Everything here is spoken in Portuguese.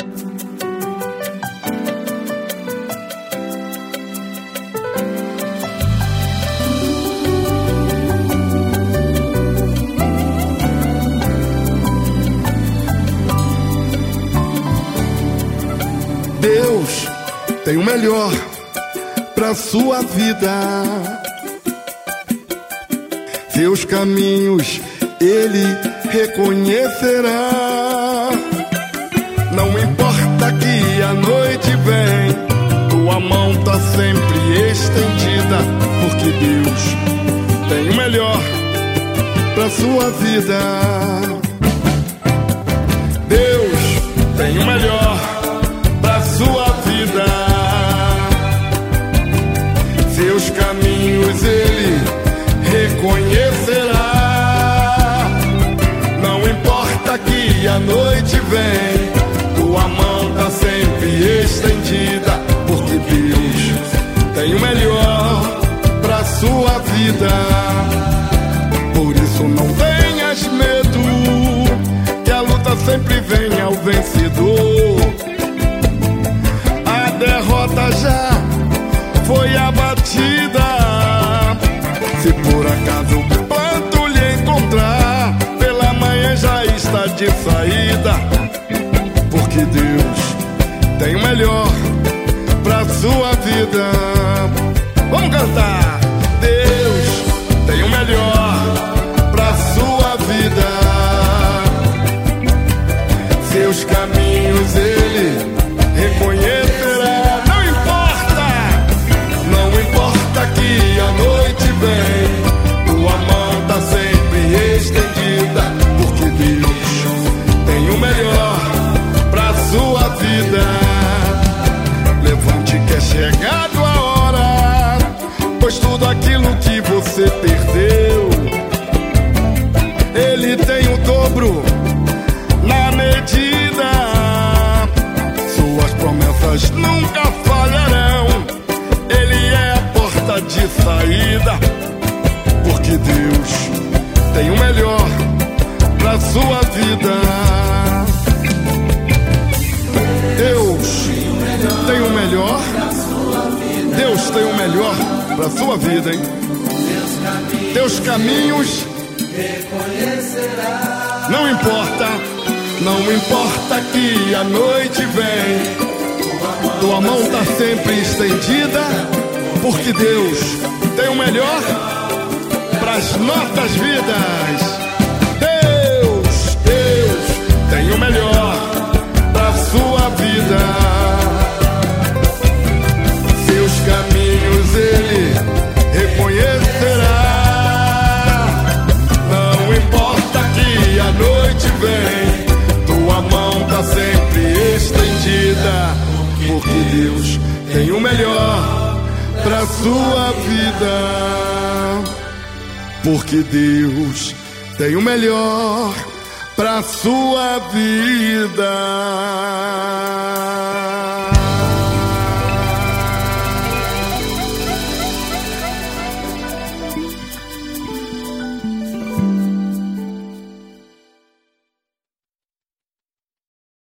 Deus tem o melhor pra sua vida. Seus caminhos Ele reconhecerá. Não importa que a noite vem, tua mão tá sempre estendida, porque Deus tem o melhor pra sua vida. Deus tem o melhor pra sua vida. Seus caminhos Ele reconhecerá. Não importa que a noite vem, tua mão tá sempre estendida, porque Deus tem o melhor pra sua vida. Por isso não tenhas medo, que a luta sempre vem ao vencedor. A derrota já foi abatida. Se por acaso o planto lhe encontrar, pela manhã já está de saída, porque Deus tem o melhor pra sua vida. Vamos cantar! Deus tem o melhor pra sua vida. Seus caminhos Ele reconhecerá. Não importa que a noite vem, tua mão tá sempre estendida, porque Deus tem o melhor pra sua vida. Levante que é chegado a hora, pois tudo aquilo que você perdeu, Ele tem o dobro na medida. Suas promessas nunca falharão, Ele é a porta de saída, porque Deus tem o melhor pra sua vida. Deus tem o melhor. Deus tem o melhor pra sua vida, hein? Teus caminhos reconhecerá. Não importa que a noite vem, tua mão tá sempre estendida, porque Deus tem o melhor pras nossas vidas. Deus tem o melhor pra sua vida. Seus caminhos Ele reconhecerá. Não importa que a noite vem, tua mão tá sempre estendida, porque Deus tem o melhor pra sua vida. Porque Deus tem o melhor pra sua vida.